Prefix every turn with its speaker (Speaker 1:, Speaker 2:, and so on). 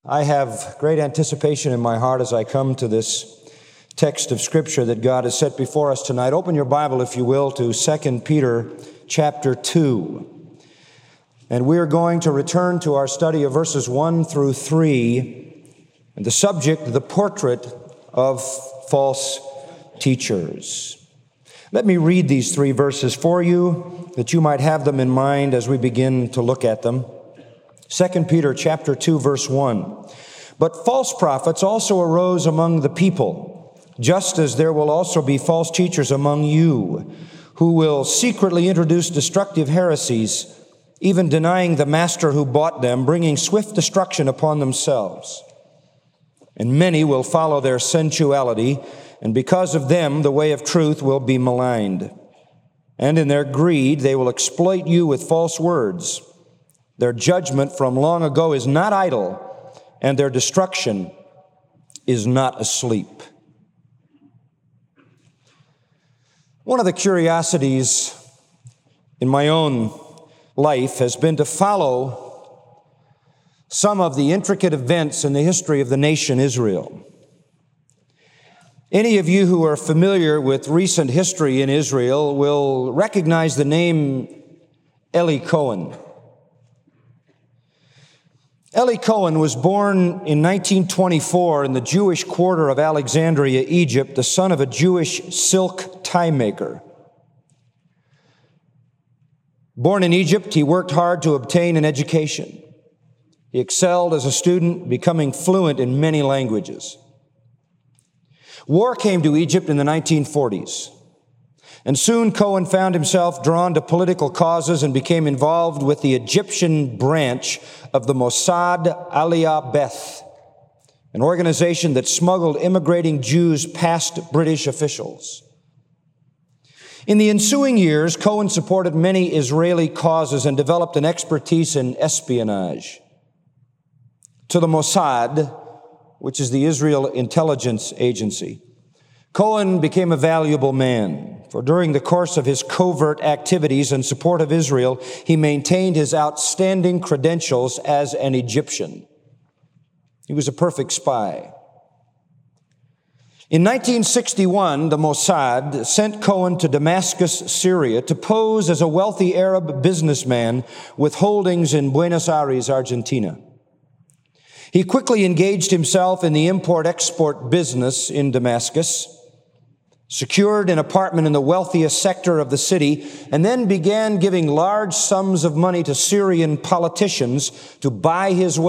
Speaker 1: I have great anticipation in my heart as I come to this text of Scripture that God has set before us tonight. Open your Bible, if you will, to 2 Peter chapter 2. And we're going to return to our study of verses 1 through 3, and the subject, the portrait of false teachers. Let me read these 3 verses for you, that you might have them in mind as we begin to look at them. 2 Peter chapter 2, verse 1. But false prophets also arose among the people, just as there will also be false teachers among you, who will secretly introduce destructive heresies, even denying the master who bought them, bringing swift destruction upon themselves. And many will follow their sensuality, and because of them the way of truth will be maligned. And in their greed they will exploit you with false words. Their judgment from long ago is not idle, and their destruction is not asleep. One of the curiosities in my own life has been to follow some of the intricate events in the history of the nation Israel. Any of you who are familiar with recent history in Israel will recognize the name Eli Cohen. Eli Cohen was born in 1924 in the Jewish quarter of Alexandria, Egypt, the son of a Jewish silk tie maker. Born in Egypt, he worked hard to obtain an education. He excelled as a student, becoming fluent in many languages. War came to Egypt in the 1940s, and soon Cohen found himself drawn to political causes and became involved with the Egyptian branch of the Mossad Aliyah Beth, an organization that smuggled immigrating Jews past British officials. In the ensuing years, Cohen supported many Israeli causes and developed an expertise in espionage. To the Mossad, which is the Israel intelligence agency, Cohen became a valuable man, for during the course of his covert activities in support of Israel, he maintained his outstanding credentials as an Egyptian. He was a perfect spy. In 1961, the Mossad sent Cohen to Damascus, Syria, to pose as a wealthy Arab businessman with holdings in Buenos Aires, Argentina. He quickly engaged himself in the import-export business in Damascus, secured an apartment in the wealthiest sector of the city, and then began giving large sums of money to Syrian politicians to buy his way